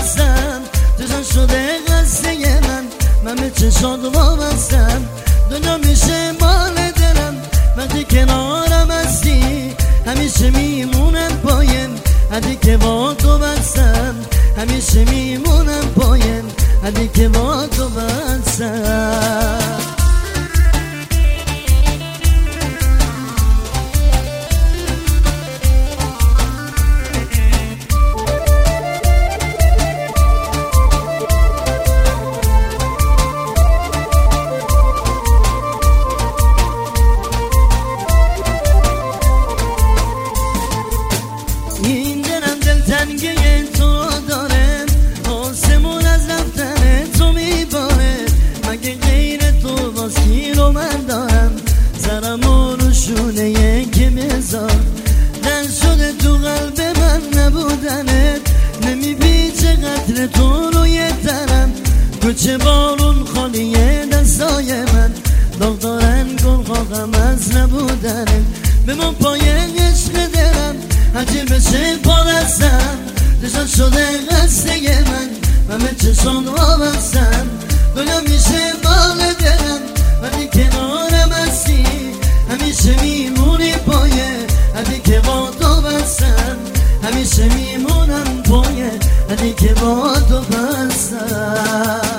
بستم جزن شده قصه من به چشات وابستم دنیا میشه مال دلم وقتی کنارم هستی همیشه میمونم پایم حدی که با تو بستم همیشه میمونم پایم حدی که با تو بستم این دلم دلتنگه تو داره آسمون از رفتن تو میباره مگه غیر تو باز کی رو من دارم زرم و روشونه یکی بذار دل شده تو قلب من نبودنت نمیپیچه قدر تو روی تنم کوچه بارون خالیه دستای من داغ دارن گل خواهم از نبودنت به من پای عشق دلم هرچی بشه پارستم دشان شده قصه من به چشان وابستم دنیا میشه مال دلم ولی کنارم هستی همیشه میمونی پایه هدی که با تو بستم همیشه میمونم پایه هدی که با تو بستم